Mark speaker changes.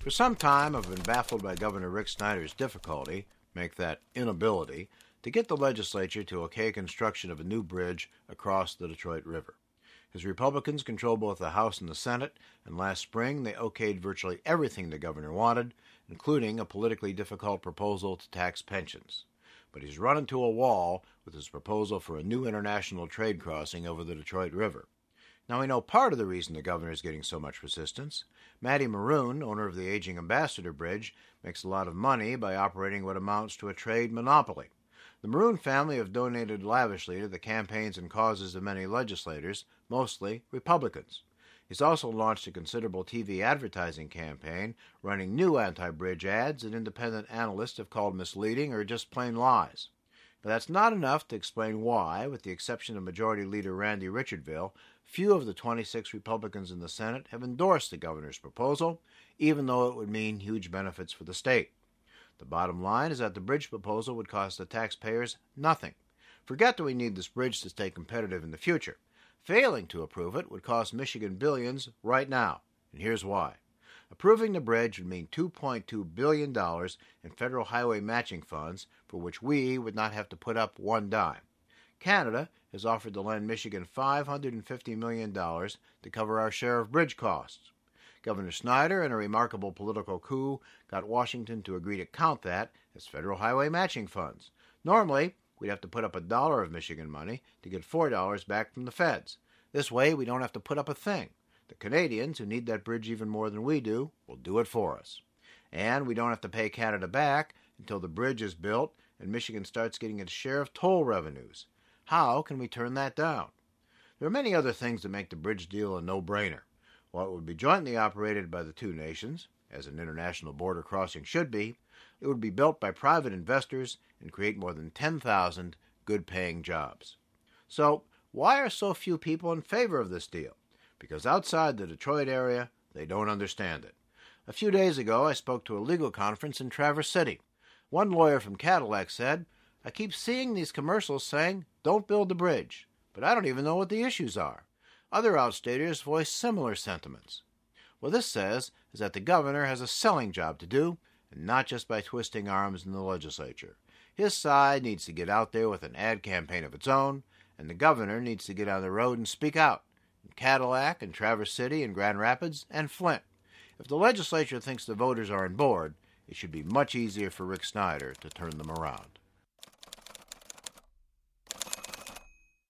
Speaker 1: For some time, I've been baffled by Governor Rick Snyder's difficulty, make that inability, to get the legislature to okay construction of a new bridge across the Detroit River. His Republicans control both the House and the Senate, and last spring they okayed virtually everything the governor wanted, including a politically difficult proposal to tax pensions. But he's run into a wall with his proposal for a new international trade crossing over the Detroit River. Now we know part of the reason the governor is getting so much resistance. Matty Maroon, owner of the aging Ambassador Bridge, makes a lot of money by operating what amounts to a trade monopoly. The Maroon family have donated lavishly to the campaigns and causes of many legislators, mostly Republicans. He's also launched a considerable TV advertising campaign, running new anti-bridge ads that independent analysts have called misleading or just plain lies. But that's not enough to explain why, with the exception of Majority Leader Randy Richardville, few of the 26 Republicans in the Senate have endorsed the governor's proposal, even though it would mean huge benefits for the state. The bottom line is that the bridge proposal would cost the taxpayers nothing. Forget that we need this bridge to stay competitive in the future. Failing to approve it would cost Michigan billions right now, and here's why. Approving the bridge would mean $2.2 billion in federal highway matching funds, for which we would not have to put up one dime. Canada has offered to lend Michigan $550 million to cover our share of bridge costs. Governor Snyder, in a remarkable political coup, got Washington to agree to count that as federal highway matching funds. Normally, we'd have to put up $1 of Michigan money to get $4 back from the feds. This way, we don't have to put up a thing. The Canadians, who need that bridge even more than we do, will do it for us. And we don't have to pay Canada back until the bridge is built and Michigan starts getting its share of toll revenues. How can we turn that down? There are many other things that make the bridge deal a no-brainer. While it would be jointly operated by the two nations, as an international border crossing should be, it would be built by private investors and create more than 10,000 good-paying jobs. So, why are so few people in favor of this deal? Because outside the Detroit area, they don't understand it. A few days ago, I spoke to a legal conference in Traverse City. One lawyer from Cadillac said, "I keep seeing these commercials saying, 'Don't build the bridge,' but I don't even know what the issues are." Other outstaters voiced similar sentiments. What this says is that the governor has a selling job to do, and not just by twisting arms in the legislature. His side needs to get out there with an ad campaign of its own, and the governor needs to get on the road and speak out, in Cadillac and Traverse City and Grand Rapids and Flint. If the legislature thinks the voters are on board, it should be much easier for Rick Snyder to turn them around.